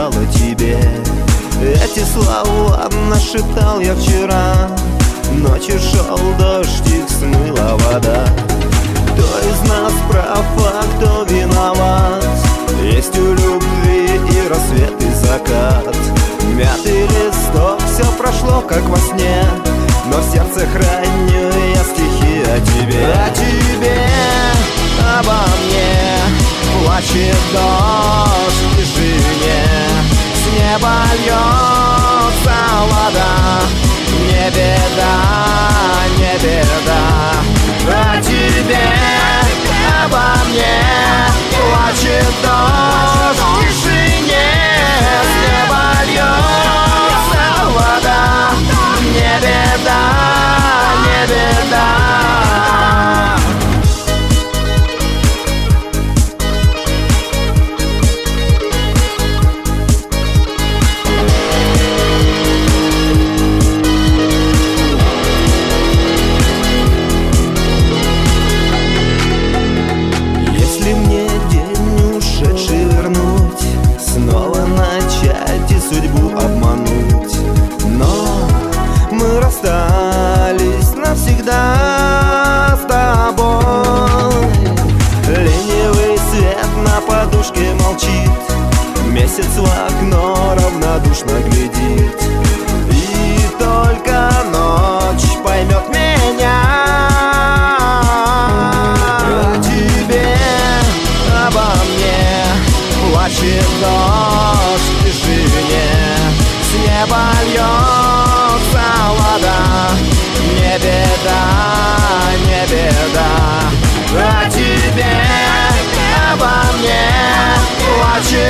сказала тебе. Эти слова нашептал я вчера. Ночью шел дождик, смыла вода. Кто из нас прав, а кто виноват? Есть у любви и рассвет, и закат. Мятый листок, все прошло как во сне, но в сердце храню я стихи о тебе. О тебе, обо мне плачет дождь в тишине. С неба льется вода. Не беда, не беда. О тебе, обо мне плачет дождь в тишине. С неба льется вода. Не беда, не беда. Снова начать и судьбу обмануть. Но мы расстались навсегда с тобой. Ленивый свет на подушке молчит. Месяц в окно равнодушно глядит. И только ночь поймет меня. О тебе, обо мне плачет дождь в тишине. С неба льется вода. Не беда, не беда. О тебе, обо мне плачет